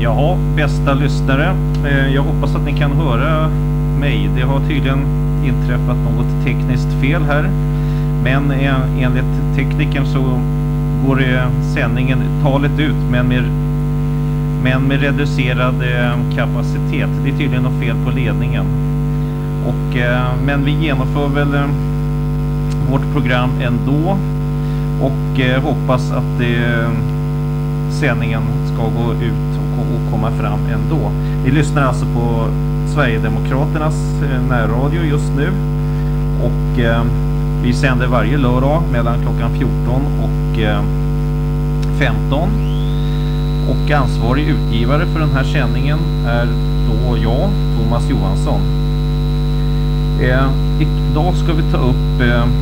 Jaha, bästa lyssnare. Jag hoppas att ni kan höra mig. Det har tydligen inträffat något tekniskt fel här. Men enligt tekniken så går sändningen talet ut men med reducerad kapacitet. Det är tydligen något fel på ledningen. Men vi genomför väl vårt program ändå och hoppas att sändningen ska gå ut och komma fram ändå. Vi lyssnar alltså på Sverigedemokraternas närradio just nu och vi sänder varje lördag mellan klockan 14 och 15 och ansvarig utgivare för den här sändningen är då jag, Thomas Johansson. Idag ska vi ta upp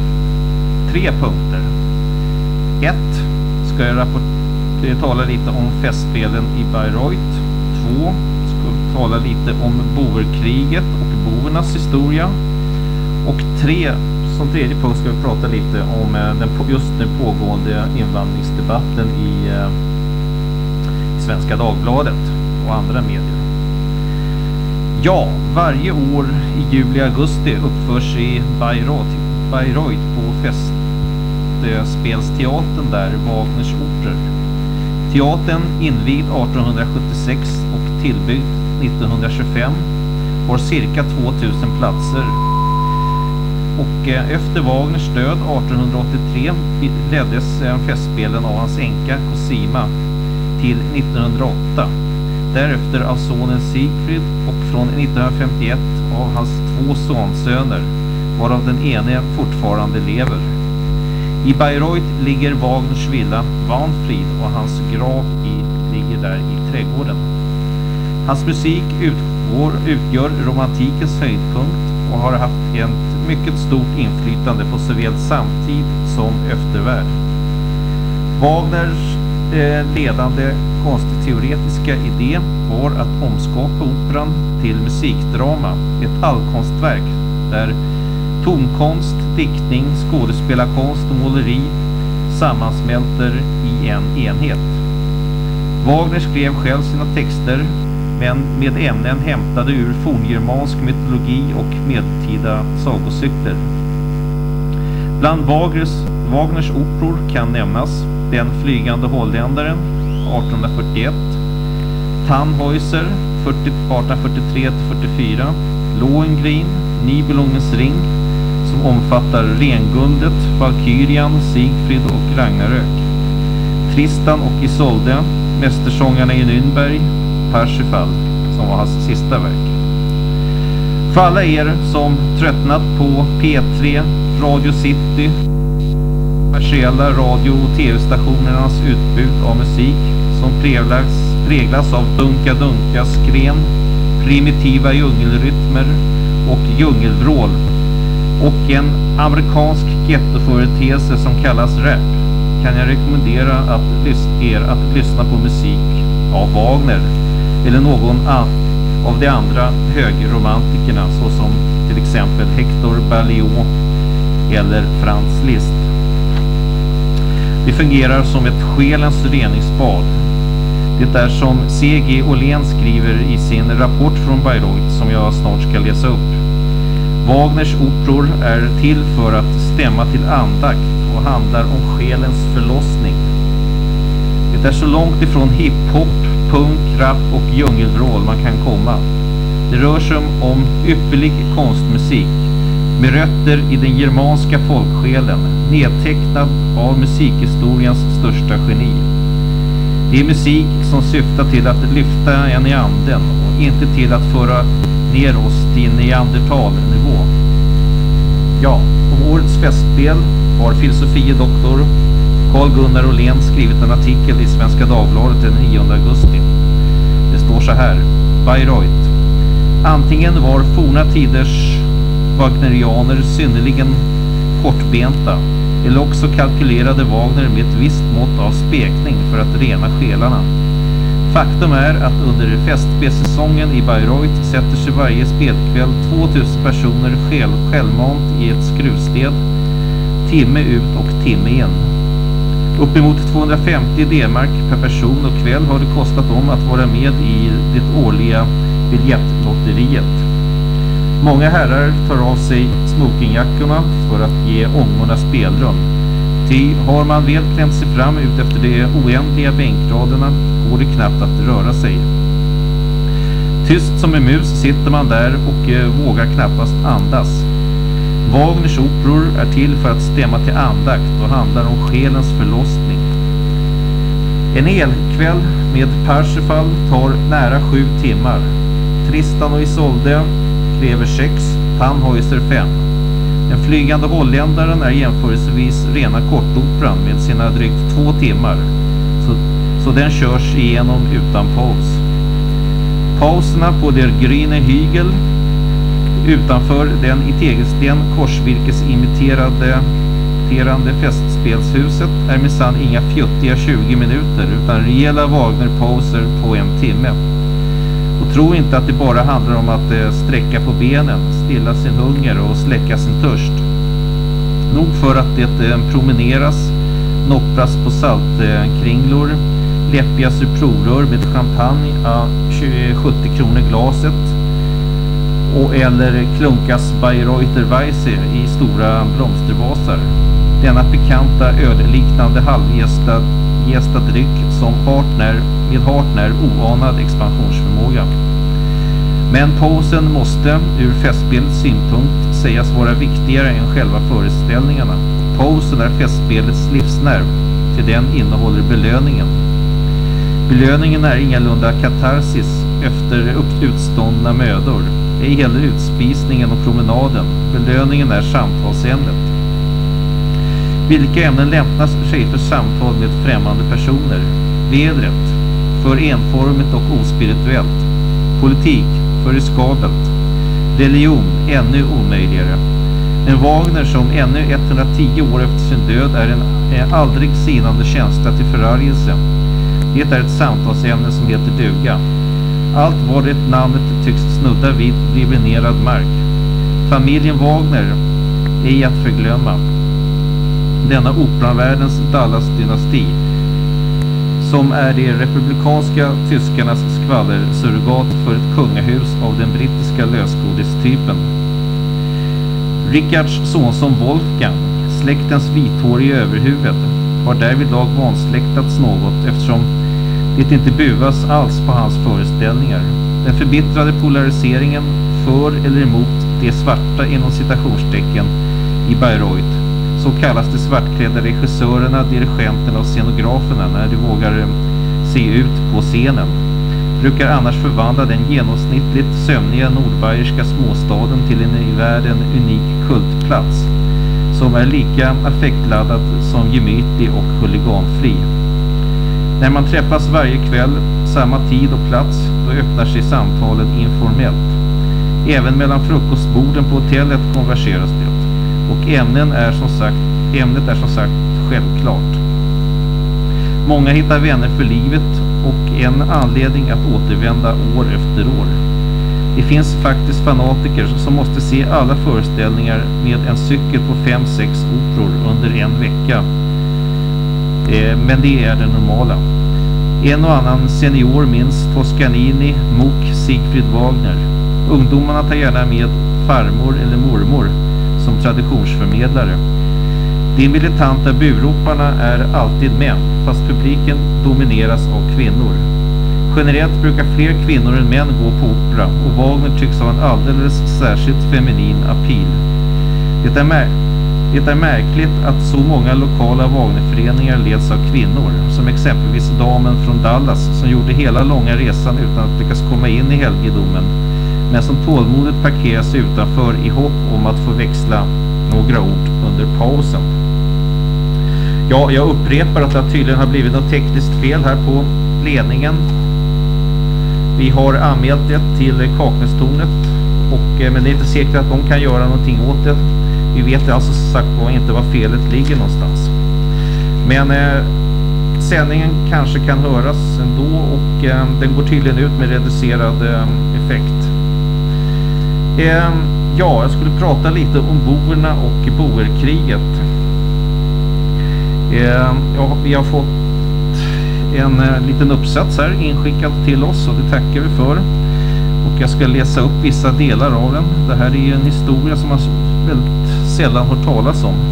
3 punkter. 1. Ska jag tala lite om festspelen i Bayreuth. 2. Ska vi tala lite om boerkriget och boernas historia. Och 3. Som tredje punkt ska vi prata lite om den just nu pågående invandringsdebatten i Svenska Dagbladet och andra medier. Ja, varje år i juli-augusti uppförs i Bayreuth på festspelsteatern där Wagners operor. Teatern, invigd 1876 och tillbyggd 1925, har cirka 2000 platser. Och efter Wagners död 1883 leddes festspelen av hans änka Cosima till 1908. Därefter av sonen Siegfried och från 1951 av hans 2 sonsöner, varav den ene fortfarande lever. I Bayreuth ligger Wagners villa Wahnfried och hans grav ligger där i trädgården. Hans musik utgör romantikens höjdpunkt och har haft ett mycket stort inflytande på såväl samtid som eftervärld. Wagners ledande konstteoretiska idé var att omskapa operan till musikdrama, ett allkonstverk där tonkonst, diktning, skådespelarkonst och måleri sammansmälter i en enhet. Wagner skrev själv sina texter men med ämnen hämtade ur forngermansk mytologi och medeltida sagocykler. Bland Wagners operor kan nämnas Den flygande holländaren 1841, Tannhäuser 1843-44, Lohengrin, Nibelungens ring som omfattar Renguldet, Valkyrian, Siegfried och Ragnarök, Tristan och Isolde, Mästersångarna i Nürnberg, Parsifal som var hans sista verk. För alla er som tröttnat på P3, Radio City, kommersiella radio- och tv-stationernas utbud av musik som präglas av dunka skren, primitiva djungelrytmer och djungelvrål och en amerikansk gettoföreteelse som kallas rap, kan jag rekommendera er att lyssna på musik av Wagner eller någon av de andra högerromantikerna såsom till exempel Hector Berlioz eller Franz Liszt. Det fungerar som ett själens reningsbad. Det är som C.G. Åhlén skriver i sin rapport från Bayreuth som jag snart ska läsa upp. Wagners operor är till för att stämma till andakt och handlar om själens förlossning. Det är så långt ifrån hiphop, punk, rap och djungelvrål man kan komma. Det rör sig om ypperlig konstmusik med rötter i den germanska folksjälen, nedtecknad av musikhistoriens största geni. Det är musik som syftar till att lyfta en i anden och inte till att föra ner oss till neandertalnivå. Ja, om årets festspel har filosofie doktor Carl Gunnar Åhlén skrivit en artikel i Svenska Dagbladet den 9 augusti. Det står så här: Bayreuth. Antingen var forna tiders wagnerianer synnerligen kortbenta eller också kalkylerade Wagner med ett visst mått av spekning för att rena själarna. Faktum är att under festspelsäsongen i Bayreuth sätter sig varje spelkväll 2000 personer självmant i ett skruvstäd, timme ut och timme in. Uppemot 250 D-mark per person och kväll har det kostat dem att vara med i det årliga biljettlotteriet. Många herrar tar av sig smokingjackorna för att ge ångorna spelrum. Ty har man väl klämt sig fram ut efter de oändliga bänkraderna går det knappt att röra sig. Tyst som en mus sitter man där och vågar knappast andas. Wagners operor är till för att stämma till andakt och handlar om själens förlossning. En elkväll med Parsifal tar nära 7 timmar. Tristan och Isolde kräver 6, Tannhäuser 5. Den flygande holländaren är jämförelsevis rena kortoperan med sina drygt 2 timmar. Så den körs igenom utan paus. Pauserna på Der Grüne Hügel utanför den i tegelsten korsvirkesimiterande festspelshuset är minsann inga fjuttiga 20 minuter utan rejäla Wagner-pauser på 1 timme. Och tro inte att det bara handlar om att sträcka på benen, stilla sin hunger och släcka sin törst. Nog för att det promeneras, noppras på saltkringlor, läppjas ur provrör med champagne à 70 kronor glaset och eller klunkas Bayreuther Weisse i stora blomstervasar. Denna pikanta ölliknande halvjästa dryck som med hart när oanad expansionsförmåga. Men pausen måste ur festspelets synpunkt sägas vara viktigare än själva föreställningarna. Pausen är festspelets livsnerv, till den innehåller belöningen. Belöningen är ingalunda katarsis efter utståndna mödor, ej heller utspisningen och promenaden. Belöningen är samtalsämnet. Vilka ämnen lämpar sig för samtal med främmande personer? Vädret, för enformigt och ospirituellt. Politik, för riskabelt. Religion, ännu omöjligare. Men Wagner som ännu 110 år efter sin död är en aldrig sinande känsla till förargelse. Det är ett samtalsämne som heter duga. Allt vad det namnet tycks snudda vid blir minerad mark. Familjen Wagner är att förglömma. Denna operavärldens Dallas-dynasti som är de republikanska tyskarnas skvallersurrogat för ett kungahus av den brittiska lösgodistypen. Richards sonson Wolfgang, släktens vithårige överhuvud, har därvidlag vansläktats något eftersom det inte buvas alls på hans föreställningar. Den förbittrade polariseringen för eller emot de svarta inom citationstecken i Bayreuth. Så kallas de svartklädda regissörerna, dirigenterna och scenograferna när de vågar se ut på scenen. Brukar annars förvandla den genomsnittligt sömniga nordbayerska småstaden till en i världen unik kultplats som är lika affektladdad som gemytlig och huliganfri. När man träffas varje kväll, samma tid och plats, då öppnar sig samtalen informellt. Även mellan frukostborden på hotellet konverseras det. Och ämnet är som sagt självklart. Många hittar vänner för livet och en anledning att återvända år efter år. Det finns faktiskt fanatiker som måste se alla föreställningar med en cykel på 5-6 operor under en vecka. Men det är det normala. En och annan senior minns Toscanini, Muck, Siegfried Wagner. Ungdomarna tar gärna med farmor eller mormor som traditionsförmedlare. De militanta buroparna är alltid män, fast publiken domineras av kvinnor. Generellt brukar fler kvinnor än män gå på opera och Wagner tycks ha en alldeles särskilt feminin appeal. Det är märkligt att så många lokala Wagnerföreningar leds av kvinnor, som exempelvis damen från Dallas som gjorde hela långa resan utan att lyckas komma in i helgedomen, men som tålmodigt parkerar sig utanför i hopp om att få växla några ord under pausen. Ja, jag upprepar att det tydligen har blivit något tekniskt fel här på ledningen. Vi har anmält det till Kaknästornet, men det är inte säkert att de kan göra någonting åt det. Vi vet alltså sagt inte var felet ligger någonstans. Men sändningen kanske kan höras ändå och den går tydligen ut med reducerad effekt. Ja, jag skulle prata lite om boerna och boerkriget. Vi har fått en liten uppsats här inskickad till oss och det tackar vi för. Och jag ska läsa upp vissa delar av den. Det här är ju en historia som man väldigt sällan hört talas om.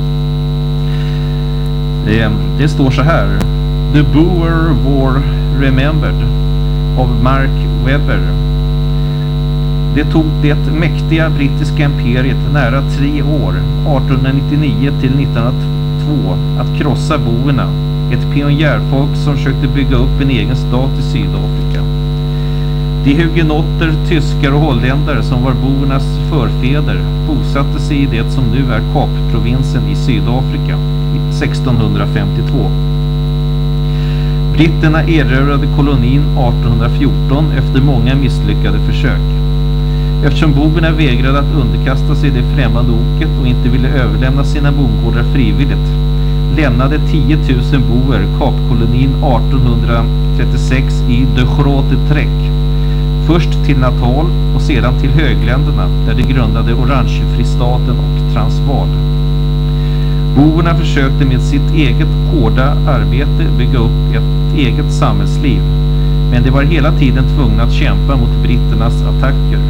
Det står så här: The Boer War Remembered av Mark Webber. Det tog det mäktiga brittiska imperiet nära 3 år, 1899 till 1902, att krossa boerna, ett pionjärfolk som försökte bygga upp en egen stat i Sydafrika. De hugenotter, tyskar och holländare som var boernas förfäder bosatte sig i det som nu är Kapprovinsen i Sydafrika 1652. Britterna erövrade kolonin 1814 efter många misslyckade försök. Eftersom boerna vägrade att underkasta sig det främmande oket och inte ville överlämna sina bondgårdar frivilligt, lämnade 10 000 boer Kapkolonin 1836 i De Grote Trek. Först till Natal och sedan till Högländerna där de grundade Orangefristaten och Transvaal. Boerna försökte med sitt eget hårda arbete bygga upp ett eget samhällsliv, men de var hela tiden tvungna att kämpa mot britternas attacker.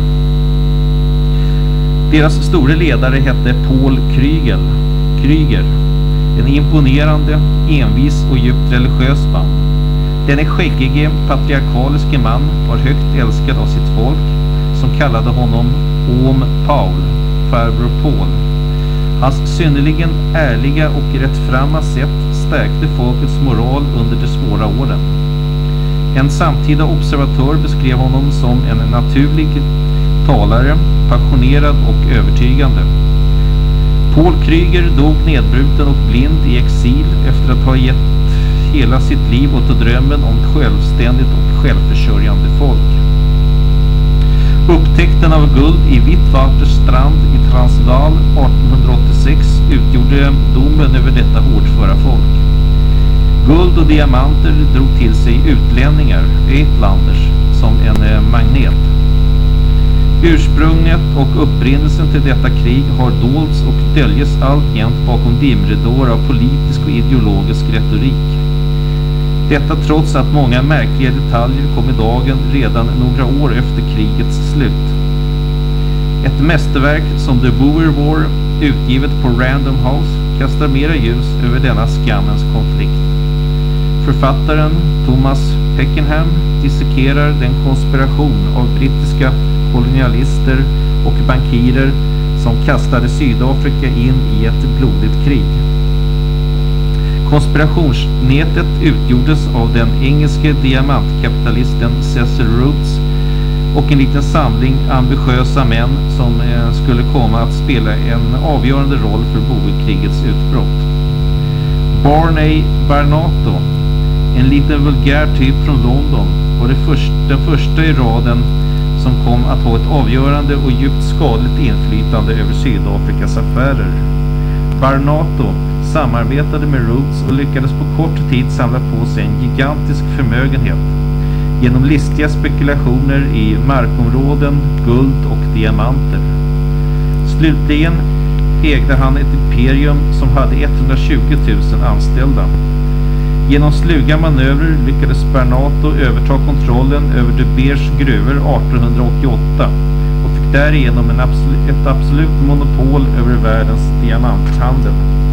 Deras store ledare hette Paul Kruger, en imponerande, envis och djupt religiös man. Denne skäggige, patriarkaliske man var högt älskad av sitt folk, som kallade honom Oom Paul, farbror Paul. Hans synnerligen ärliga och rättframma sätt stärkte folkets moral under de svåra åren. En samtida observatör beskrev honom som en naturlig talare, passionerad och övertygande. Paul Kruger dog nedbruten och blind i exil efter att ha gett hela sitt liv åt drömmen om ett självständigt och självförsörjande folk. Upptäckten av guld i Witwatersrand i Transvaal 1886 utgjorde domen över detta hårdföra folk. Guld och diamanter drog till sig utlänningar, Uitlanders, som en magnet. Ursprunget och upprinnelsen till detta krig har dolts och döljes alltjämt bakom dimridåer av politisk och ideologisk retorik. Detta trots att många märkliga detaljer kom i dagen redan några år efter krigets slut. Ett mästerverk som The Boer War, utgivet på Random House, kastar mera ljus över denna skammens konflikt. Författaren Thomas Pakenham dissekerar den konspiration av brittiska kolonialister och bankirer som kastade Sydafrika in i ett blodigt krig. Konspirationsnätet utgjordes av den engelske diamantkapitalisten Cecil Rhodes och en liten samling ambitiösa män som skulle komma att spela en avgörande roll för boerkrigets utbrott. Barney Barnato, en liten vulgär typ från London, var den första i raden som kom att ha ett avgörande och djupt skadligt inflytande över Sydafrikas affärer. Barnato samarbetade med Rhodes och lyckades på kort tid samla på sig en gigantisk förmögenhet genom listiga spekulationer i markområden, guld och diamanter. Slutligen ägde han ett imperium som hade 120 000 anställda. Genom sluga manövrer lyckades Barnato överta kontrollen över De Beers gruvor 1888 och fick därigenom ett absolut monopol över världens diamanthandel.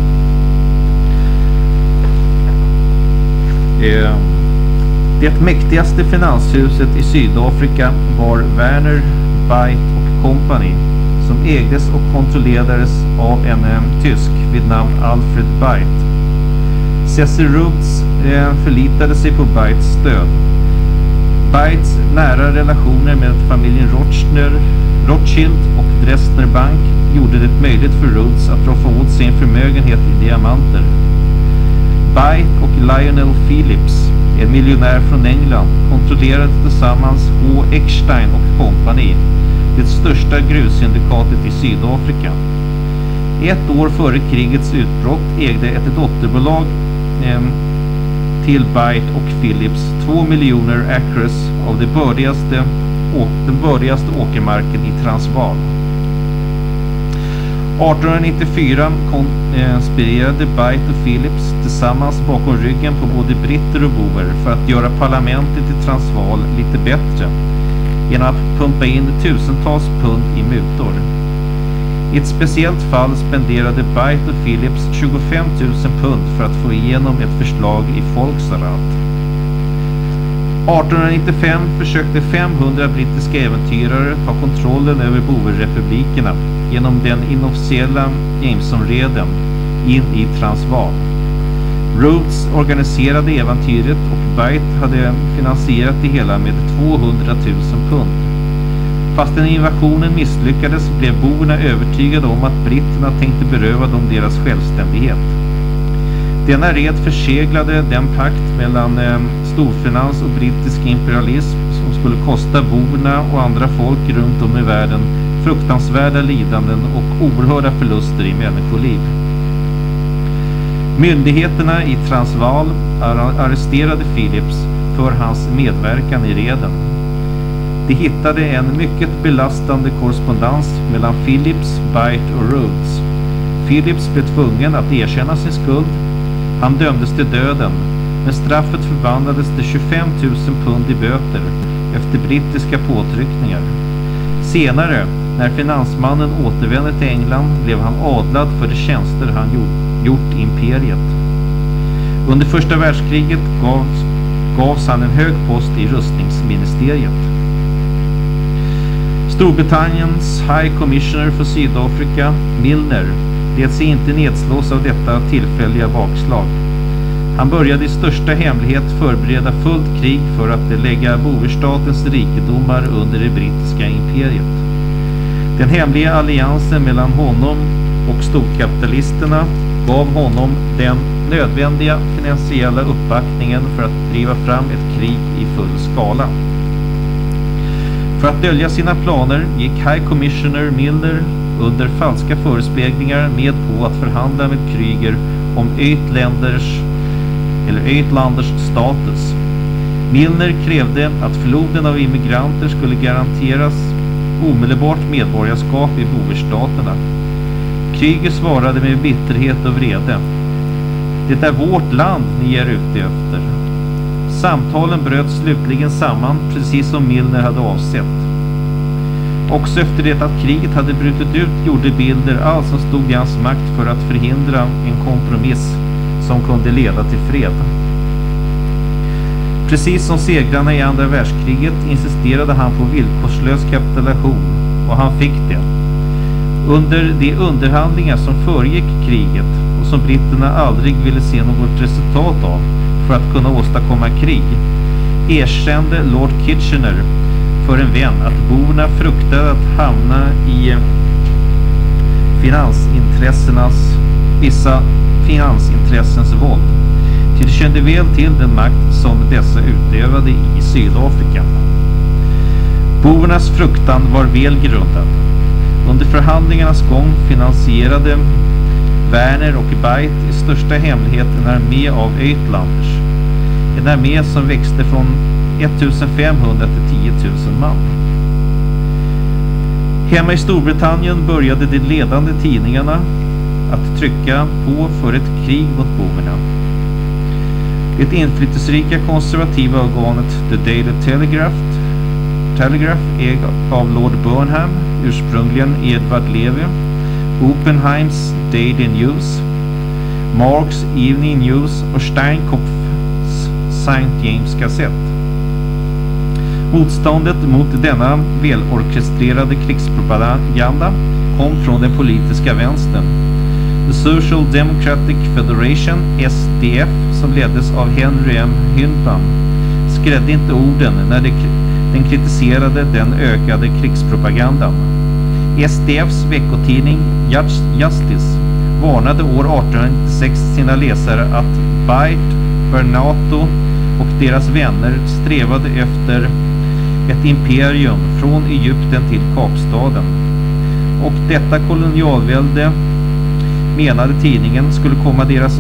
Det mäktigaste finanshuset i Sydafrika var Werner, Beit & Company, som ägdes och kontrollerades av en tysk vid namn Alfred Beit. Cecil Rhodes förlitade sig på Beits stöd. Beits nära relationer med familjen Rothschild och Dresdner Bank gjorde det möjligt för Rhodes att roffa åt sin förmögenhet i diamanter. Beit och Lionel Phillips, en miljonär från England, kontrollerade tillsammans H. Eckstein och Company, det största gruvsyndikatet i Sydafrika. Ett år före krigets utbrott ägde ett dotterbolag till Beit och Phillips 2 miljoner acres av den bördigaste åkermarken i Transvaal. 1894 konspirerade Byte och Phillips tillsammans bakom ryggen på både britter och boer för att göra parlamentet i Transvaal lite bättre genom att pumpa in tusentals pund i mutor. I ett speciellt fall spenderade Byte och Phillips 25 000 pund för att få igenom ett förslag i Volksrat. 1895 försökte 500 brittiska äventyrare ta kontrollen över boerrepublikerna genom den inofficiella Jamesonreden in i Transvaal. Rhodes organiserade äventyret och Byte hade finansierat det hela med 200 000 pund. Fastän invasionen misslyckades blev boerna övertygade om att britterna tänkte beröva dem deras självständighet. Denna red förseglade den pakt mellan storfinans och brittisk imperialism som skulle kosta boerna och andra folk runt om i världen fruktansvärda lidanden och oerhörda förluster i människoliv. Myndigheterna i Transvaal arresterade Phillips för hans medverkan i reden. De hittade en mycket belastande korrespondens mellan Phillips, Byte och Rhodes. Phillips blev tvungen att erkänna sin skuld. Han dömdes till döden, men straffet förvandlades till 25 000 pund i böter efter brittiska påtryckningar. Senare, när finansmannen återvände till England, blev han adlad för de tjänster han gjort imperiet. Under första världskriget gavs han en hög post i rustningsministeriet. Storbritanniens High Commissioner för Sydafrika, Milner, lät sig inte nedslås av detta tillfälliga bakslag. Han började i största hemlighet förbereda fullt krig för att lägga boerstatens rikedomar under det brittiska imperiet. Den hemliga alliansen mellan honom och storkapitalisterna gav honom den nödvändiga finansiella uppbackningen för att driva fram ett krig i full skala. För att dölja sina planer gick High Commissioner Milner under falska förespeglingar med på att förhandla med Krüger om Uitlanders status. Milner krävde att floden av immigranter skulle garanteras omedelbart medborgarskap i boerstaterna. Krüger svarade med bitterhet och vrede: "Det är vårt land ni är ute efter." Samtalen bröt slutligen samman, precis som Milner hade avsett. Också efter det att kriget hade brutit ut gjorde Bilder allt som stod i hans makt för att förhindra en kompromiss som kunde leda till fred. Precis som segrarna i andra världskriget insisterade han på villkorslös kapitulation, och han fick det. Under de underhandlingar som föregick kriget och som britterna aldrig ville se något resultat av för att kunna åstadkomma krig, erkände Lord Kitchener för en vän att boerna fruktade att hamna i vissa finansintressens våld. Till de kände väl till den makt som dessa utövade i Sydafrika. Boernas fruktan var väl grundad. Under förhandlingarnas gång finansierade Werner och Byte i största hemlighet en armé av Uitlanders. En armé som växte från 1500 till 10 000 man. Hemma i Storbritannien började de ledande tidningarna att trycka på för ett krig mot boerna. Det inflytelserika konservativa organet The Daily Telegraph ägd av Lord Burnham, ursprungligen Edward Levi, Oppenheims Daily News, Marks Evening News och Steinkopfs St. James Gazette. Motståndet mot denna välorkestrerade krigspropaganda kom från den politiska vänstern. The Social Democratic Federation, SDF, som leddes av Henry M. Hyndman, skrädde inte orden när den kritiserade den ökade krigspropagandan. SDFs veckotidning Justice varnade år 1896 sina läsare att Byte, Bernato och deras vänner strävade efter ett imperium från Egypten till Kapstaden. Och detta kolonialvälde, menade tidningen, skulle komma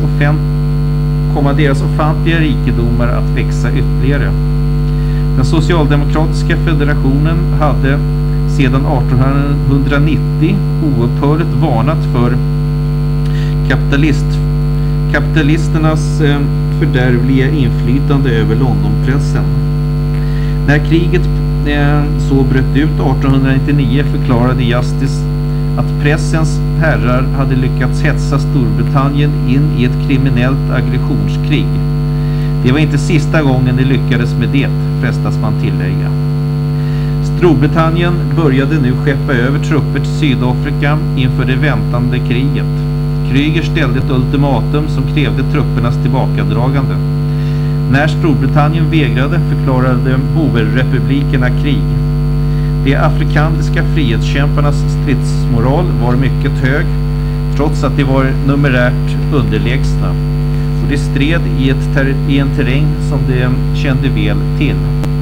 deras ofantliga rikedomar att växa ytterligare. Den socialdemokratiska federationen hade sedan 1890 oupphörligt varnat för kapitalisternas fördärvliga inflytande över Londonpressen. När kriget så bröt ut 1899 förklarade Justice att pressens herrar hade lyckats hetsa Storbritannien in i ett kriminellt aggressionskrig. Det var inte sista gången de lyckades med det, frestas man tillägga. Storbritannien började nu skeppa över trupper till Sydafrika inför det väntande kriget. Krüger ställde ett ultimatum som krävde truppernas tillbakadragande. När Storbritannien vägrade förklarade boerrepublikerna krig. De afrikanska frihetskämparnas stridsmoral var mycket hög, trots att de var numerärt underlägsna. Och de stred i en terräng som de kände väl till.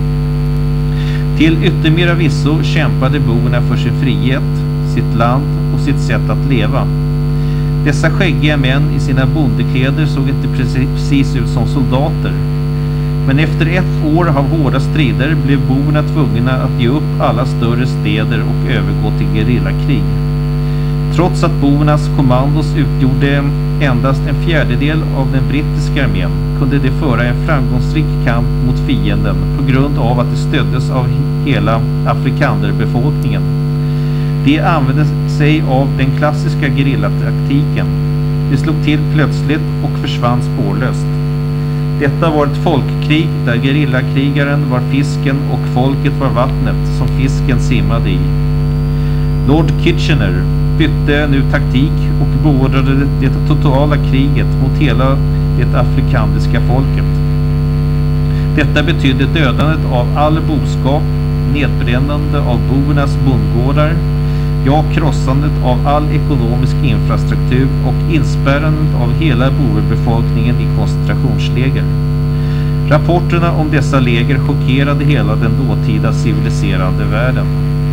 Till yttermera visso kämpade boerna för sin frihet, sitt land och sitt sätt att leva. Dessa skäggiga män i sina bondekläder såg inte precis ut som soldater. Men efter ett år av hårda strider blev boerna tvungna att ge upp alla större städer och övergå till gerillakrig. Trots att boernas kommandos utgjorde endast en fjärdedel av den brittiska armén kunde de föra en framgångsrik kamp mot fienden på grund av att de stöddes av hela afrikanderbefolkningen. De använde sig av den klassiska gerillataktiken. De slog till plötsligt och försvann spårlöst. Detta var ett folkkrig där gerillakrigaren var fisken och folket var vattnet som fisken simmade i. Lord Kitchener bytte nu taktik och beordrade det totala kriget mot hela det afrikanska folket. Detta betydde dödandet av all boskap, nedbrännande av boernas bondgårdar, ja, krossandet av all ekonomisk infrastruktur och inspärrandet av hela boerbefolkningen i koncentrationsläger. Rapporterna om dessa läger chockerade hela den dåtida civiliserande världen.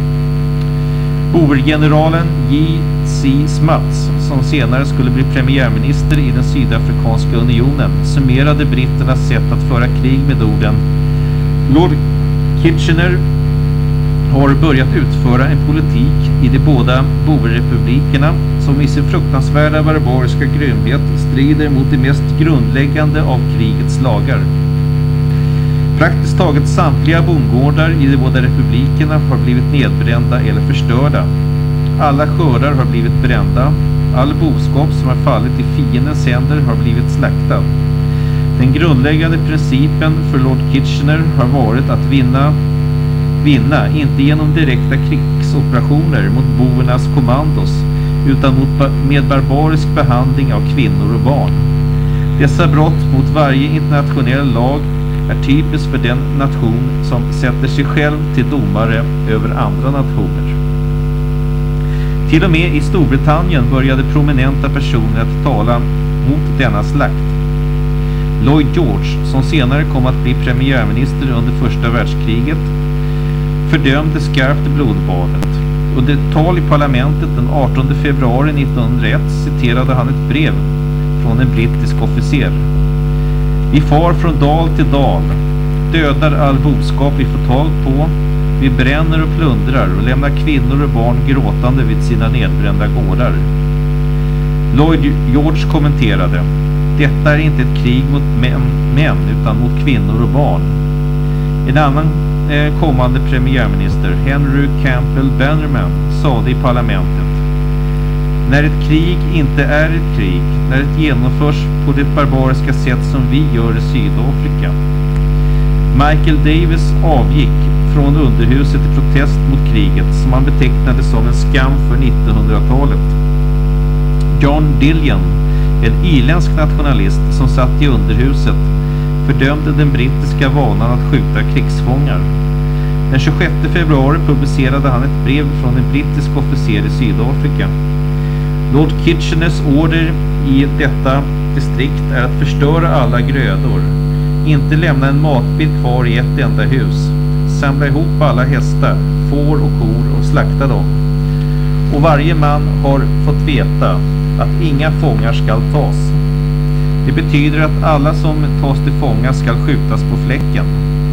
Boergeneralen J.C. Smuts, som senare skulle bli premiärminister i den Sydafrikanska unionen, summerade britternas sätt att föra krig med orden: Lord Kitchener har börjat utföra en politik i de båda boerrepublikerna som i sin fruktansvärda barbariska grymhet strider mot de mest grundläggande av krigets lagar. Praktiskt taget samtliga bondgårdar i de båda republikerna har blivit nedbrända eller förstörda. Alla skördar har blivit brända. All boskap som har fallit i fiendens händer har blivit slaktad. Den grundläggande principen för Lord Kitchener har varit att vinna inte genom direkta krigsoperationer mot boernas kommandos, utan med barbarisk behandling av kvinnor och barn. Dessa brott mot varje internationell lag är typiskt för den nation som sätter sig själv till domare över andra nationer. Till och med i Storbritannien började prominenta personer att tala mot denna slakt. Lloyd George, som senare kom att bli premiärminister under första världskriget, fördömde skarpt blodbadet. Under ett tal i parlamentet den 18 februari 1901 citerade han ett brev från en brittisk officer. Vi far från dal till dal, dödar all boskap vi får tag på, vi bränner och plundrar och lämnar kvinnor och barn gråtande vid sina nedbrända gårdar. Lloyd George kommenterade: detta är inte ett krig mot män utan mot kvinnor och barn. En annan kommande premiärminister, Henry Campbell Bannerman, sade i parlamentet: när ett krig inte är ett krig, när det genomförs på det barbariska sätt som vi gör i Sydafrika. Michael Davis avgick från underhuset i protest mot kriget som han betecknade som en skam för 1900-talet. John Dillon, en irländsk nationalist som satt i underhuset, fördömde den brittiska vanan att skjuta krigsfångar. Den 26 februari publicerade han ett brev från en brittisk officer i Sydafrika. Lord Kitcheners order i detta distrikt är att förstöra alla grödor, inte lämna en matbit kvar i ett enda hus, samla ihop alla hästar, får och kor och slakta dem. Och varje man har fått veta att inga fångar skall tas. Det betyder att alla som tas till fånga skall skjutas på fläcken.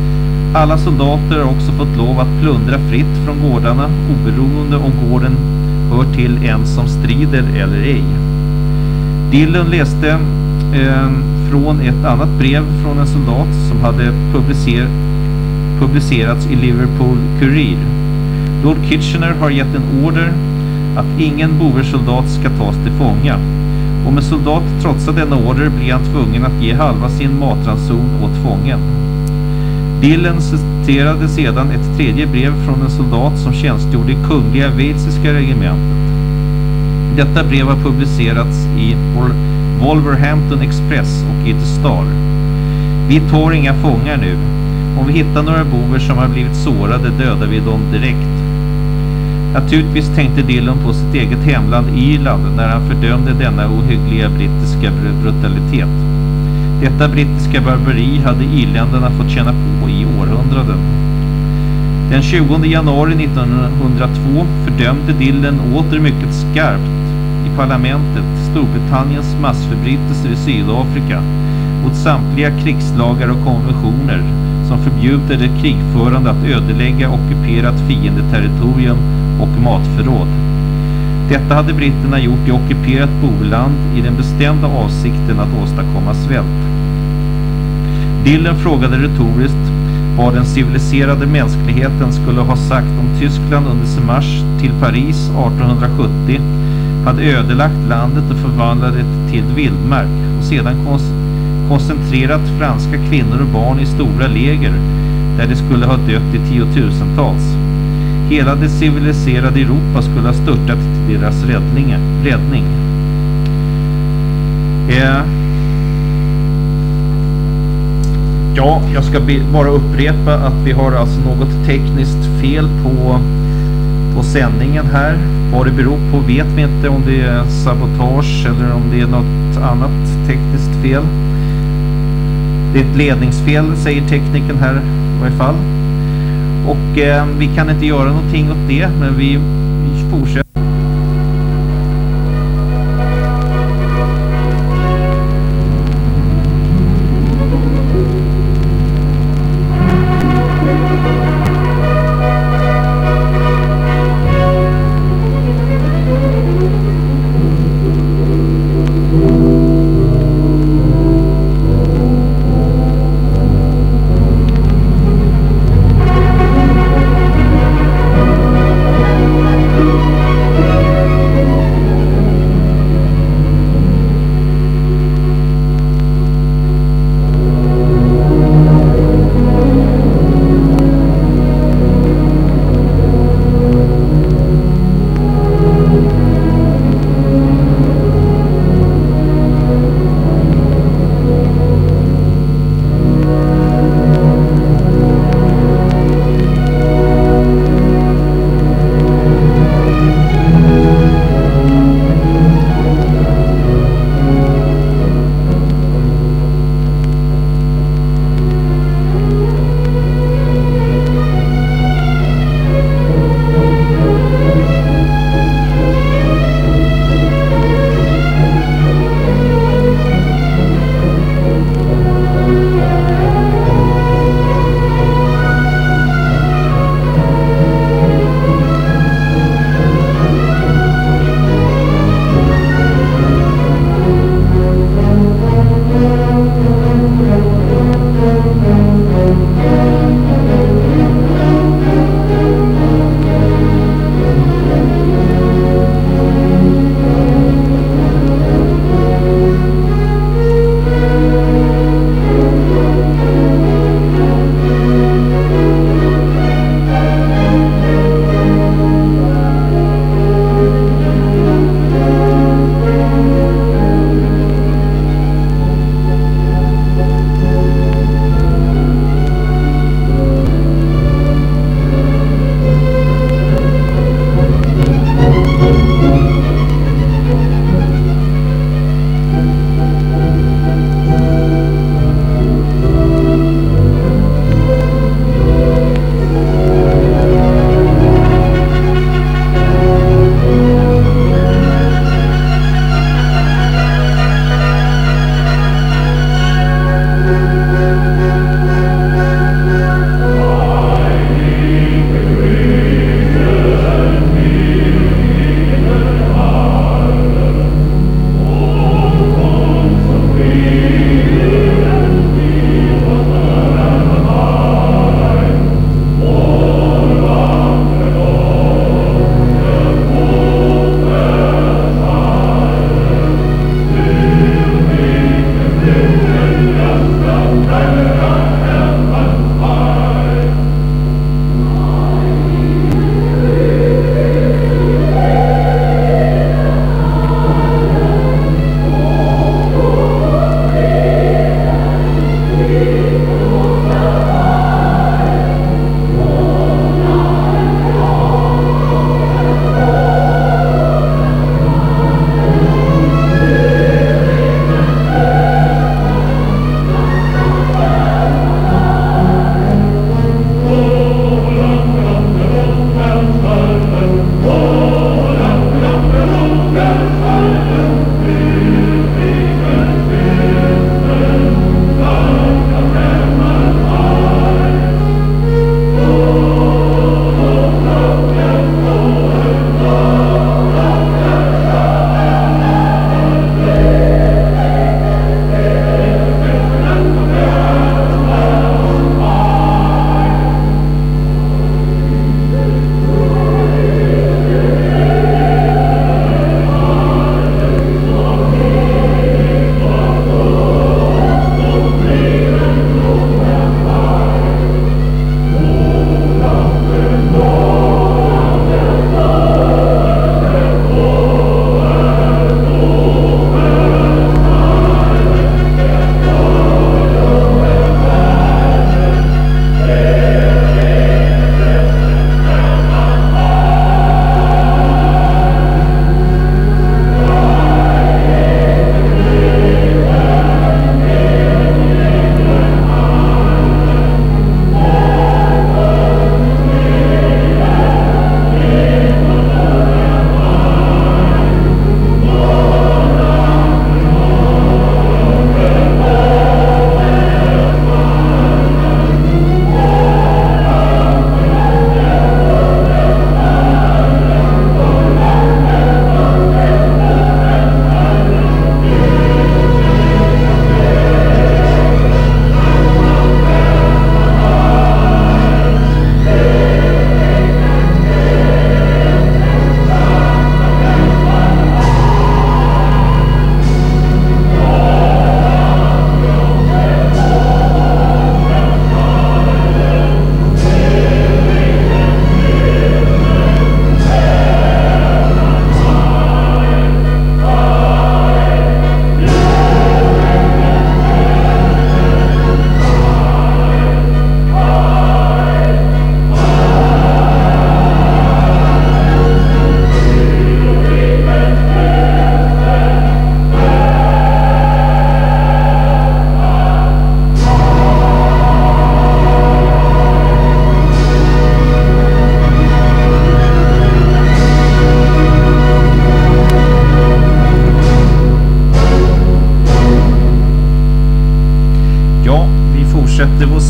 Alla soldater har också fått lov att plundra fritt från gårdarna, oberoende om gården hör till en som strider eller ej. Dillon läste från ett annat brev från en soldat som hade publicerats i Liverpool Courier. Lord Kitchener har gett en order att ingen boersoldat ska tas till fånga. Om en soldat trotsar denna order blir han tvungen att ge halva sin matranson åt fången. Dillon citerade sedan ett tredje brev från en soldat som tjänstgjorde i kungliga walesiska regementet. Detta brev har publicerats i Wolverhampton Express och i The Star. Vi tar inga fångar nu. Om vi hittar några boer som har blivit sårade dödar vi dem direkt. Naturligtvis tänkte Dillon på sitt eget hemland Irland när han fördömde denna ohyggliga brittiska brutalitet. Detta brittiska barbari hade irländarna fått känna på i århundraden. Den 20 januari 1902 fördömde Dillon åter mycket skarpt i parlamentet Storbritanniens massförbrytelser i Sydafrika mot samtliga krigslagar och konventioner som förbjuder det krigförande att ödelägga ockuperat fiendeterritorium och matförråd. Detta hade britterna gjort i ockuperat boland i den bestämda avsikten att åstadkomma svält. Dillon frågade retoriskt vad den civiliserade mänskligheten skulle ha sagt om Tyskland under sin marsch till Paris 1870 hade ödelagt landet och förvandlat det till vildmark och sedan koncentrerat franska kvinnor och barn i stora läger där de skulle ha dött i tiotusentals. Hela det civiliserade Europa skulle ha störtat till deras räddning. Ja, jag ska bara upprepa att vi har alltså något tekniskt fel på sändningen här. Vad det beror på vet vi inte, om det är sabotage eller om det är något annat tekniskt fel. Det är ett ledningsfel, säger tekniken här i varje fall. Och vi kan inte göra någonting åt det, men vi fortsätter.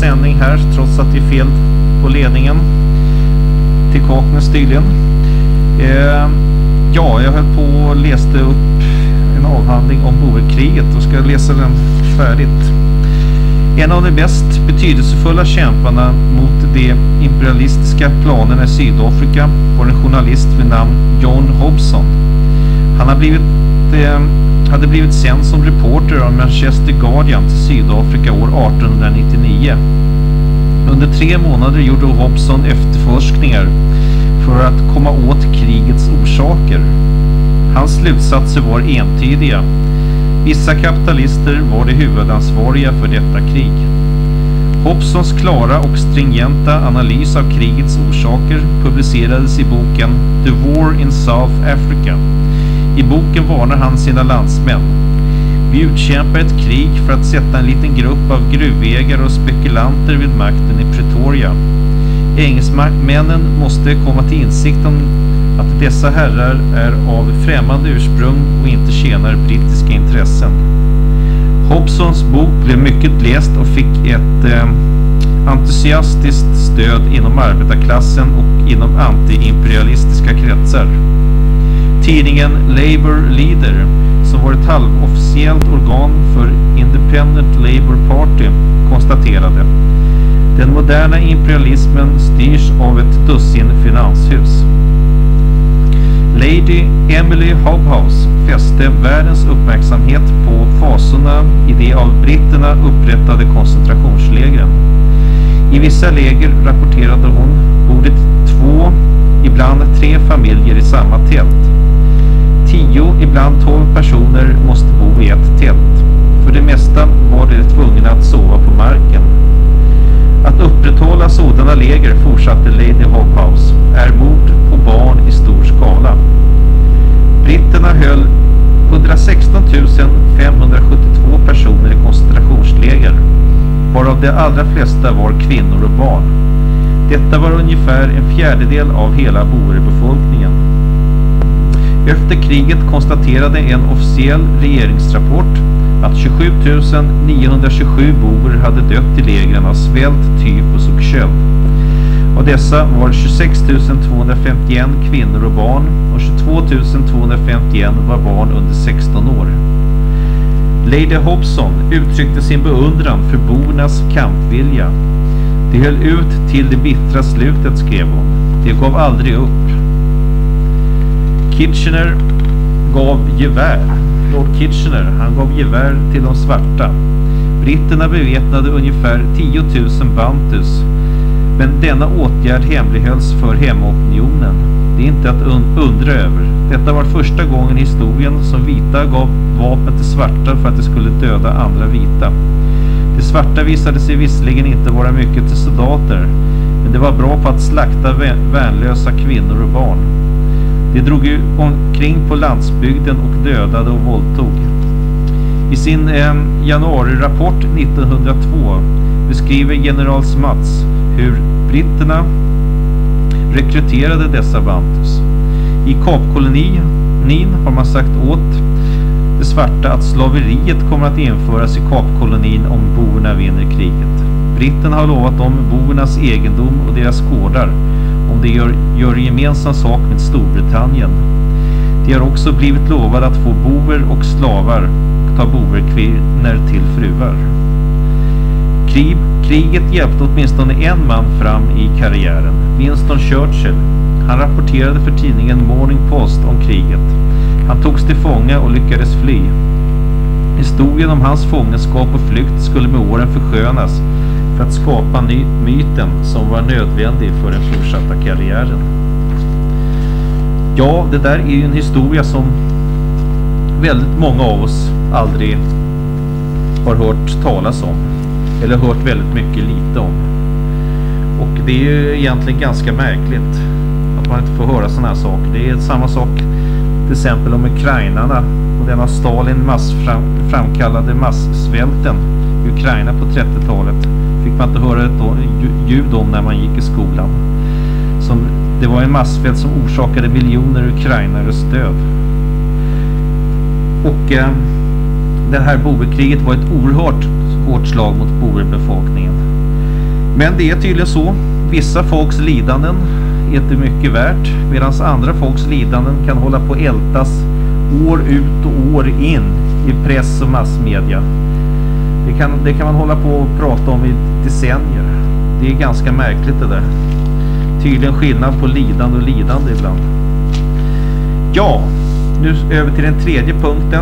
sändning här trots att det är fel på ledningen till Kaknäs tydligen. Ja, jag höll på och läste upp en avhandling om boerkriget och ska läsa den färdigt. En av de mest betydelsefulla kämparna mot de imperialistiska planerna i Sydafrika var en journalist vid namn John Hobson. Han hade blivit sänd som reporter av Manchester Guardian till Sydafrika år 1899. Under 3 månader gjorde Hobson efterforskningar för att komma åt krigets orsaker. Hans slutsatser var entydiga. Vissa kapitalister var de huvudansvariga för detta krig. Hobsons klara och stringenta analys av krigets orsaker publicerades i boken The War in South Africa. I boken varnar han sina landsmän. Vi utkämpar ett krig för att sätta en liten grupp av gruvägare och spekulanter vid makten i Pretoria. Engelsmännen måste komma till insikt om att dessa herrar är av främmande ursprung och inte tjänar brittiska intressen. Hobsons bok blev mycket läst och fick ett entusiastiskt stöd inom arbetarklassen och inom anti-imperialistiska kretsar. Tidningen Labour Leader, som var ett halvofficiellt organ för Independent Labour Party, konstaterade: den moderna imperialismen styrs av ett dussin finanshus. Lady Emily Hobhouse fäste världens uppmärksamhet på fasorna i de av britterna upprättade koncentrationslägren. I vissa läger, rapporterade hon, bodde 2, ibland 3 familjer i samma tält. 10, ibland 12 personer måste bo i ett tält. För det mesta var de tvungna att sova på marken. Att upprätthålla sådana läger, fortsatte Lady Hobhouse, är mord på barn i stor skala. Britterna höll 116 572 personer i koncentrationsläger, varav de allra flesta var kvinnor och barn. Detta var ungefär 1/4 av hela boerbefolkningen. Efter kriget konstaterade en officiell regeringsrapport att 27 927 boer hade dött i lägren av svält, tyfus och köld. Av dessa var 26 251 kvinnor och barn och 22 251 var barn under 16 år. Lady Hobson uttryckte sin beundran för boernas kampvilja. De höll ut till det bittra slutet, skrev hon. De gav aldrig upp. Kitchener gav gevär. Lord Kitchener, han gav gevär till de svarta. Britterna beväpnade ungefär 10 000 bantus, men denna åtgärd hemlighölls för hemopinionen. Det är inte att undra över. Detta var första gången i historien som vita gav vapen till svarta för att de skulle döda andra vita. De svarta visade sig visserligen inte vara mycket till soldater, men det var bra på att slakta värnlösa kvinnor och barn. De drog ju omkring på landsbygden och dödade och våldtog. I sin januari-rapport 1902 beskriver general Smuts hur britterna rekryterade dessa bantus. I Kapkolonin har man sagt åt de svarta att slaveriet kommer att införas i Kapkolonin om boerna vinner kriget. Britterna har lovat dem boernas egendom och deras gårdar om de gör gemensam sak med Storbritannien. De har också blivit lovade att få boer och slavar och ta boerkvinnor till fruar. Kriget hjälpte åtminstone en man fram i karriären, Winston Churchill. Han rapporterade för tidningen Morning Post om kriget. Han togs till fånga och lyckades fly. Historien om hans fångenskap och flykt skulle med åren förskönas för att skapa myten som var nödvändig för den fortsatta karriären. Ja, det där är ju en historia som väldigt många av oss aldrig har hört talas om. Eller hört väldigt mycket lite om. Och det är ju egentligen ganska märkligt att man inte får höra sådana här saker. Det är samma sak till exempel om ukrainarna och den av Stalin framkallade massvälten i Ukraina på 30-talet. Fick man inte höra ett ljud om när man gick i skolan. Det var en massvält som orsakade miljoner ukrainares död. Och det här boerkriget var ett oerhört hårt slag mot boerbefolkningen. Men det är tydligen så. Vissa folks lidanden är inte mycket värt, medan andra folks lidanden kan hålla på att ältas år ut och år in i press och massmedia. Det kan man hålla på och prata om i decennier. Det är ganska märkligt det där. Tydligen skillnad på lidande och lidande ibland. Ja, nu över till den tredje punkten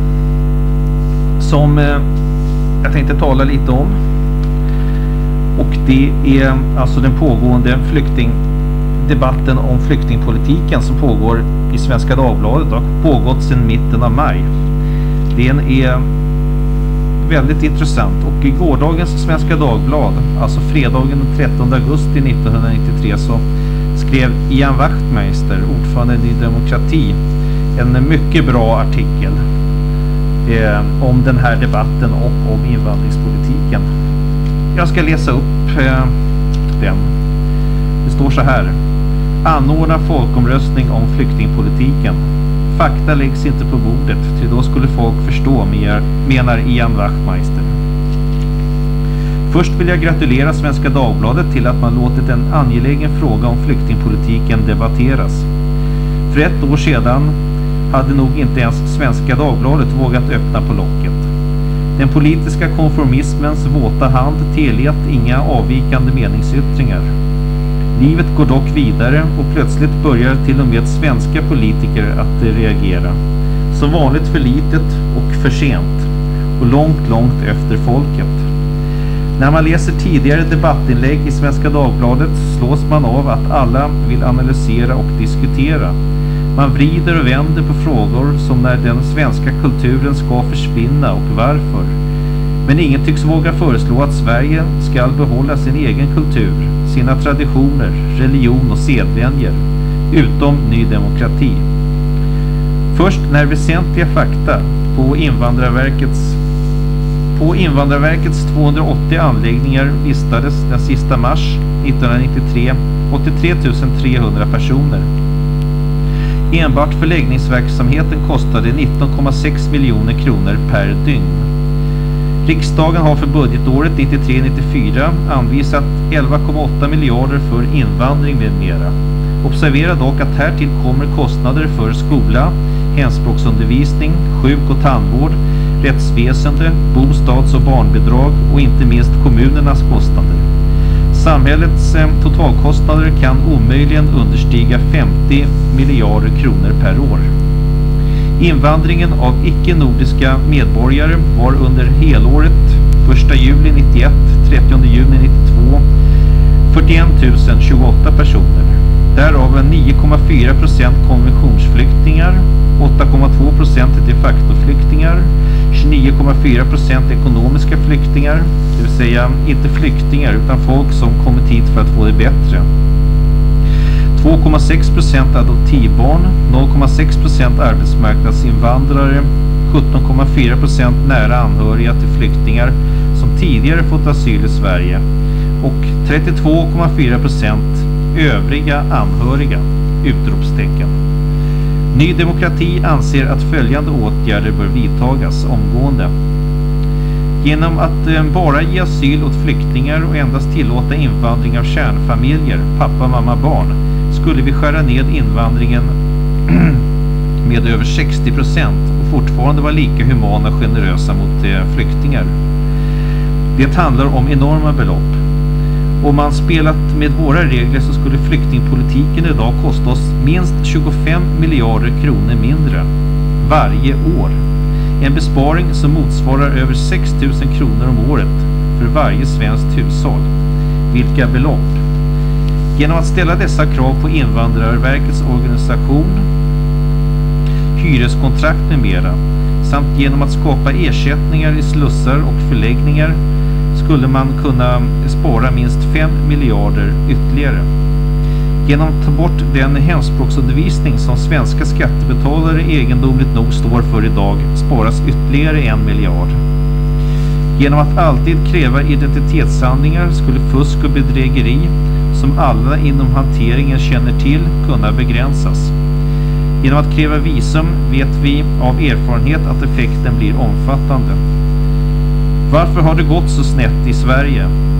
som jag tänkte tala lite om. Och det är alltså den pågående debatten om flyktingpolitiken som pågår i Svenska Dagbladet och har pågått sedan mitten av maj. Den är väldigt intressant, och i gårdagens Svenska Dagblad, alltså fredagen den 13 augusti 1993, så skrev Ian Wachtmeister, ordförande i Ny Demokrati, en mycket bra artikel om den här debatten och om invandringspolitiken. Jag ska läsa upp den. Det står så här: anordna folkomröstning om flyktingpolitiken. Fakta läggs inte på bordet, till då skulle folk förstå mer, menar Ian Wachtmeister. Först vill jag gratulera Svenska Dagbladet till att man låtit en angelägen fråga om flyktingpolitiken debatteras. För ett år sedan hade nog inte ens Svenska Dagbladet vågat öppna på locket. Den politiska konformismens våta hand tillät inga avvikande meningsyttringar. Livet går dock vidare och plötsligt börjar till och med svenska politiker att reagera. Som vanligt för litet och för sent. Och långt efter folket. När man läser tidigare debattinlägg i Svenska Dagbladet slås man av att alla vill analysera och diskutera. Man vrider och vänder på frågor som när den svenska kulturen ska försvinna och varför. Men ingen tycks våga föreslå att Sverige ska behålla sin egen kultur, sina traditioner, religion och sedvänjer, utom Ny Demokrati. Först när väsentliga fakta på Invandrarverkets 280 anläggningar vistades den sista mars 1993 83 300 personer. Enbart förläggningsverksamheten kostade 19,6 miljoner kronor per dygn. Riksdagen har för budgetåret 93-94 anvisat 11,8 miljarder för invandring med mera. Observera dock att här till kommer kostnader för skola, hemspråksundervisning, sjuk- och tandvård, rättsväsende, bostads- och barnbidrag och inte minst kommunernas kostnader. Samhällets totalkostnader kan omöjligen understiga 50 miljarder kronor per år. Invandringen av icke-nordiska medborgare var under helåret 1 juli 91, 30 juni 92 41 028 personer. Därav är 9,4% konventionsflyktingar, 8,2% de facto-flyktingar, 29,4% ekonomiska flyktingar, det vill säga inte flyktingar utan folk som kommit hit för att få det bättre. 2,6% adoptivbarn, 0,6% arbetsmarknadsinvandrare, 17,4% nära anhöriga till flyktingar som tidigare fått asyl i Sverige och 32,4% övriga anhöriga, utropstecken. Ny Demokrati anser att följande åtgärder bör vidtagas omgående. Genom att bara ge asyl åt flyktingar och endast tillåta invandring av kärnfamiljer, pappa, mamma, barn, skulle vi skära ned invandringen med över 60% och fortfarande vara lika humana och generösa mot flyktingar. Det handlar om enorma belopp. Om man spelat med våra regler så skulle flyktingpolitiken idag kosta oss minst 25 miljarder kronor mindre varje år. En besparing som motsvarar över 6 000 kronor om året för varje svenskt hushåll. Vilka belopp! Genom att ställa dessa krav på Invandrarverkets organisation, hyreskontrakt med mera, samt genom att skapa ersättningar i slussar och förläggningar skulle man kunna spara minst 5 miljarder ytterligare. Genom att ta bort den hemspråksundervisning som svenska skattebetalare egendomligt nog står för idag sparas ytterligare 1 miljard. Genom att alltid kräva identitetshandlingar skulle fusk och bedrägeri, som alla inom hanteringen känner till, kunna begränsas. Genom att kräva visum vet vi av erfarenhet att effekten blir omfattande. Varför har det gått så snett i Sverige?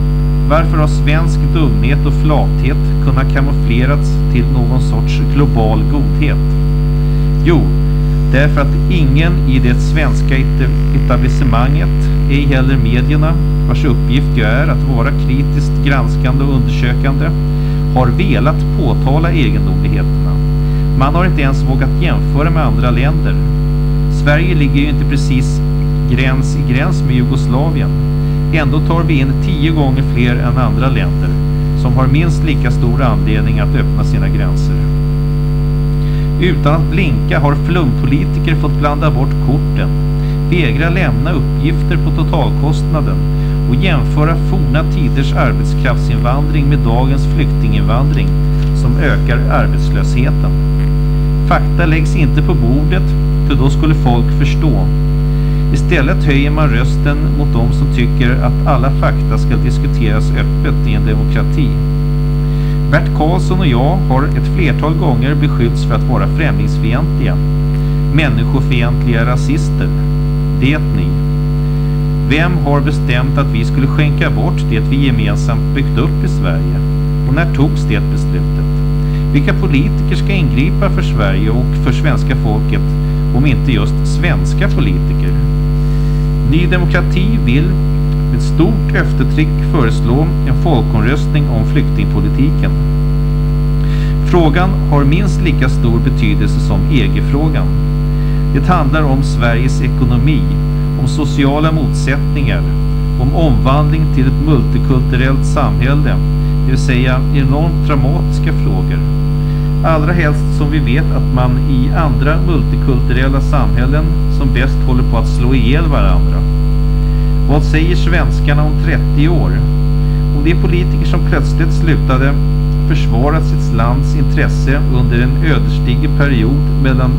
Varför har svensk dumhet och flathet kunnat kamouflerats till någon sorts global godhet? Jo, därför att ingen i det svenska etablissemanget, ej heller medierna, vars uppgift ju är att vara kritiskt granskande och undersökande, har velat påtala egendomligheterna. Man har inte ens vågat jämföra med andra länder. Sverige ligger ju inte precis gräns i gräns med Jugoslavien. Ändå tar vi in 10 gånger fler än andra länder som har minst lika stor anledning att öppna sina gränser. Utan att blinka har flumpolitiker fått blanda bort korten, vägra lämna uppgifter på totalkostnaden och jämföra forna tiders arbetskraftsinvandring med dagens flyktinginvandring som ökar arbetslösheten. Fakta läggs inte på bordet, för då skulle folk förstå. Istället höjer man rösten mot de som tycker att alla fakta ska diskuteras öppet i en demokrati. Bert Karlsson och jag har ett flertal gånger beskyllts för att vara främlingsfientliga, människofientliga rasister. Det ni. Vem har bestämt att vi skulle skänka bort det vi gemensamt byggt upp i Sverige? Och när togs det beslutet? Vilka politiker ska ingripa för Sverige och för svenska folket om inte just svenska politiker? Ny demokrati vill med stort eftertryck föreslå en folkomröstning om flyktingpolitiken. Frågan har minst lika stor betydelse som EG-frågan. Det handlar om Sveriges ekonomi, om sociala motsättningar, om omvandling till ett multikulturellt samhälle, det vill säga enormt dramatiska frågor. Allra helst som vi vet att man i andra multikulturella samhällen som bäst håller på att slå ihjäl varandra. Vad säger svenskarna om 30 år? Om de politiker som plötsligt slutade försvara sitt lands intresse under en ödesdiger period mellan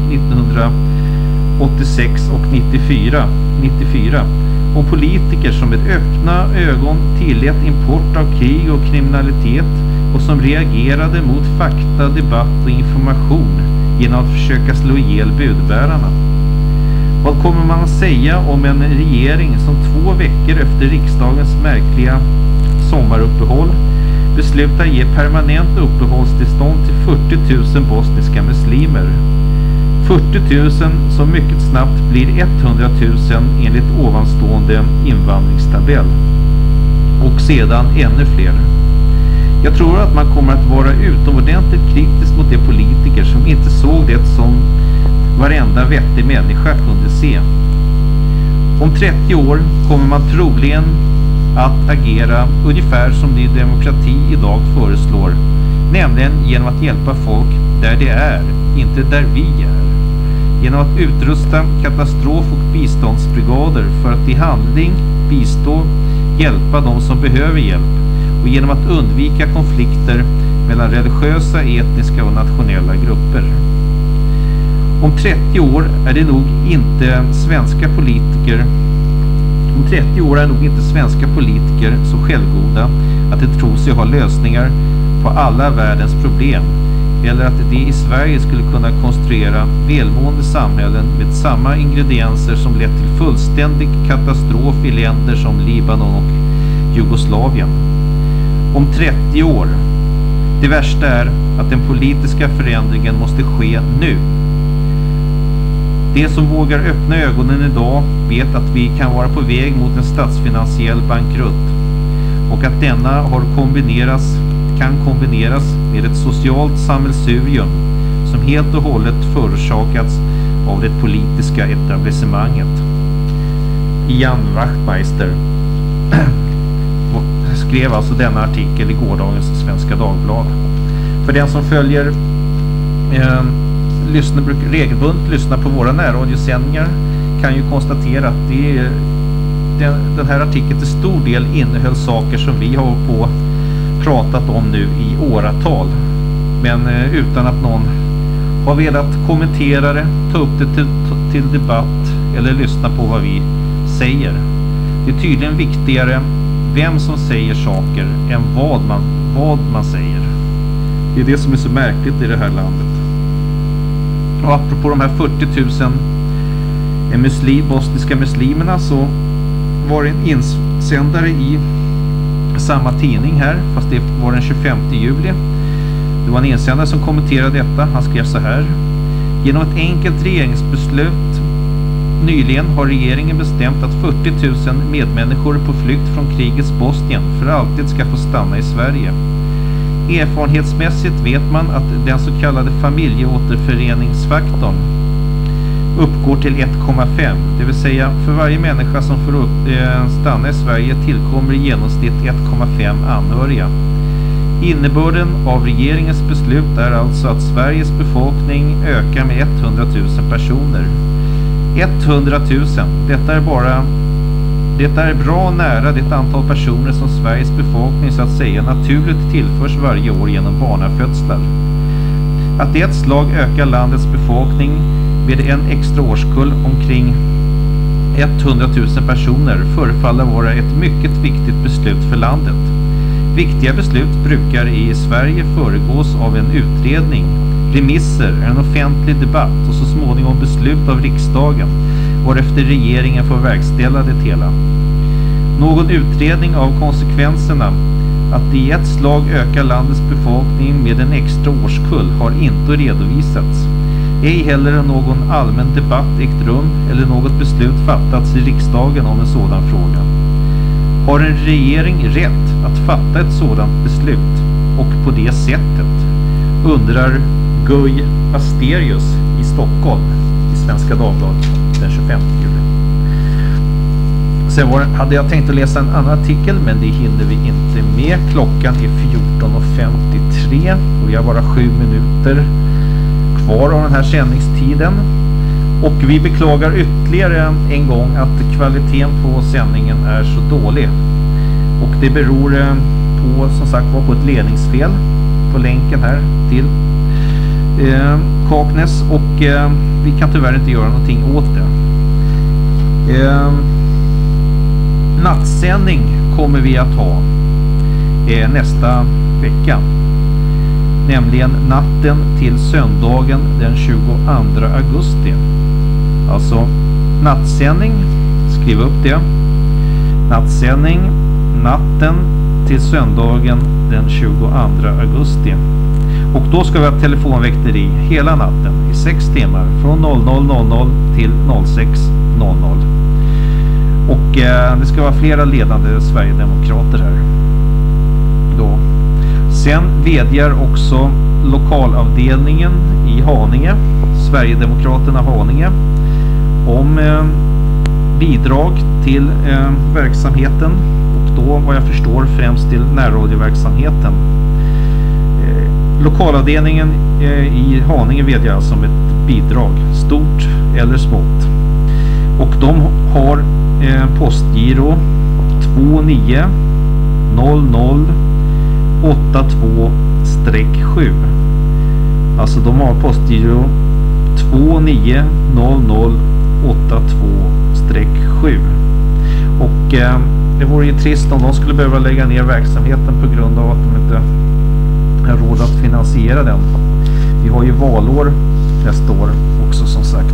1986 och 94. Om politiker som med öppna ögon tillät import av krig och kriminalitet och som reagerade mot fakta, debatt och information genom att försöka slå ihjäl budbärarna. Vad kommer man att säga om en regering som 2 veckor efter riksdagens märkliga sommaruppehåll beslutar ge permanent uppehållstillstånd till 40 000 bosniska muslimer? 40 000 som mycket snabbt blir 100 000 enligt ovanstående invandringstabell. Och sedan ännu fler. Jag tror att man kommer att vara utomordentligt kritisk mot de politiker som inte såg det som varenda vettig människa kunde se. Om 30 år kommer man troligen att agera ungefär som Ny demokrati idag föreslår, nämligen genom att hjälpa folk där det är, inte där vi är. Genom att utrusta katastrof- och biståndsbrigader för att i handling bistå, hjälpa de som behöver hjälp och genom att undvika konflikter mellan religiösa, etniska och nationella grupper. Om 30 år är det nog inte svenska politiker så självgoda att de tror sig ha lösningar på alla världens problem, eller att de i Sverige skulle kunna konstruera välmående samhällen med samma ingredienser som lett till fullständig katastrof i länder som Libanon och Jugoslavien. Om 30 år. Det värsta är att den politiska förändringen måste ske nu. De som vågar öppna ögonen idag vet att vi kan vara på väg mot en statsfinansiell bankrutt och att denna kan kombineras med ett socialt sammelsurium som helt och hållet förorsakats av det politiska etablissemanget. Ian Wachtmeister skrev alltså denna artikel i gårdagens Svenska Dagblad. För den som följer regelbundet lyssnar på våra närradiosändningar kan ju konstatera att den här artikeln till stor del innehöll saker som vi har pratat om nu i åratal, men utan att någon har velat kommentera det, ta upp det till debatt eller lyssna på vad vi säger. Det är tydligen viktigare vem som säger saker än vad man säger. Det är det som är så märkligt i det här landet. Och apropå de här 40 000 bosniska muslimerna, så var det en insändare i samma tidning här, fast det var den 25 juli. Det var en insändare som kommenterade detta. Han skrev så här: genom ett enkelt regeringsbeslut nyligen har regeringen bestämt att 40 000 medmänniskor på flykt från krigets Bosnien för alltid ska få stanna i Sverige. Erfarenhetsmässigt vet man att den så kallade familjeåterföreningsfaktorn uppgår till 1,5. Det vill säga för varje människa som får stanna i Sverige tillkommer i genomsnitt 1,5 anhöriga. Innebörden av regeringens beslut är alltså att Sveriges befolkning ökar med 100 000 personer. 100 000. Detta är bra nära det antal personer som Sveriges befolkning så att säga naturligt tillförs varje år genom barnafödslar. Att i ett slag öka landets befolkning med en extra årskull omkring 100 000 personer förefaller vara ett mycket viktigt beslut för landet. Viktiga beslut brukar i Sverige föregås av en utredning, remisser, en offentlig debatt och så småningom beslut av riksdagen, varefter regeringen får verkställa det hela. Någon utredning av konsekvenserna att i ett slag öka landets befolkning med en extra årskull har inte redovisats. Ej heller någon allmän debatt ägt rum eller något beslut fattats i riksdagen om en sådan fråga. Har en regering rätt att fatta ett sådant beslut och på det sättet? Undrar Guy Asterius i Stockholm i Svenska Dagbladet den 25 juli. Sen hade jag tänkt att läsa en annan artikel, men det hinner vi inte med. Klockan är 14:53 och vi har bara 7 minuter kvar av den här sändningstiden. Och vi beklagar ytterligare en gång att kvaliteten på sändningen är så dålig. Och det beror på, som sagt, på ett ledningsfel på länken här till Kaknäs, och vi kan tyvärr inte göra någonting åt det. Nattsändning kommer vi att ha nästa vecka, nämligen natten till söndagen den 22 augusti. Alltså nattsändning, skriv upp det. Nattsändning natten till söndagen den 22 augusti. Och då ska vi ha telefonväkteri hela natten i 6 timmar från 00.00 till 06.00. Och det ska vara flera ledande Sverigedemokrater här då. Sen vädjar också lokalavdelningen i Haninge, Sverigedemokraterna Haninge, om bidrag till verksamheten, och då vad jag förstår främst till närradioverksamheten. Lokalavdelningen i Haninge vädjar alltså om ett bidrag, stort eller smått. Och de har postgiro 290082-7. Alltså de har postgiro 290082-7. Och det vore ju trist om de skulle behöva lägga ner verksamheten på grund av att de inte har råd att finansiera den. Vi har ju valår nästa år också, som sagt.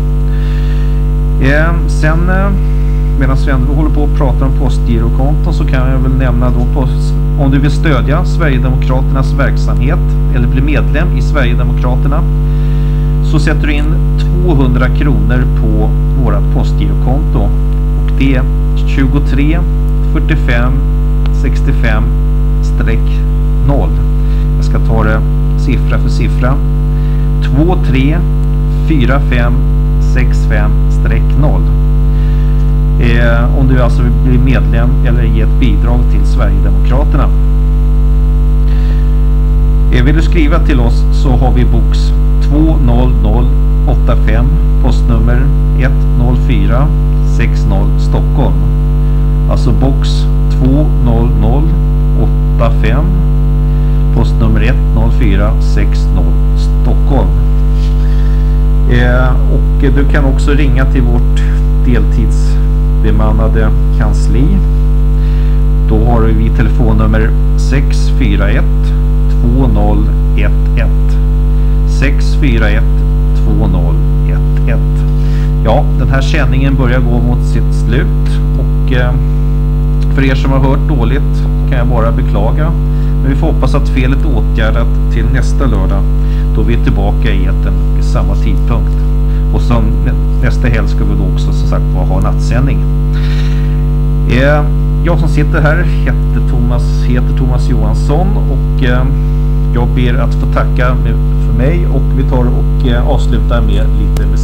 Sen medan vi ändå håller på och pratar om postgirokonton, så kan jag väl nämna då om du vill stödja Sverigedemokraternas verksamhet eller bli medlem i Sverigedemokraterna, så sätter du in 200 kronor på vårat postgirokonto, och det är 23 45 65-0. Jag ska ta det siffra för siffra. 23 45 65-0. Om du alltså vill bli medlem eller ge ett bidrag till Sverigedemokraterna. Vill du skriva till oss så har vi box 20085, postnummer 10460 Stockholm. Alltså box 20085, postnummer 10460 Stockholm. Och du kan också ringa till vårt deltidsbemannade kansli. Då har vi telefonnummer 641 2011 641 2011. Ja, den här sändningen börjar gå mot sitt slut, och För er som har hört dåligt kan jag bara beklaga. Men vi får hoppas att felet är åtgärdat till nästa lördag, då vi är tillbaka i etern vid samma tidpunkt. Och så nästa helg ska vi då också som sagt ha nattsändning. Jag som sitter här heter Thomas Johansson, och jag ber att få tacka för mig, och vi tar och avslutar med lite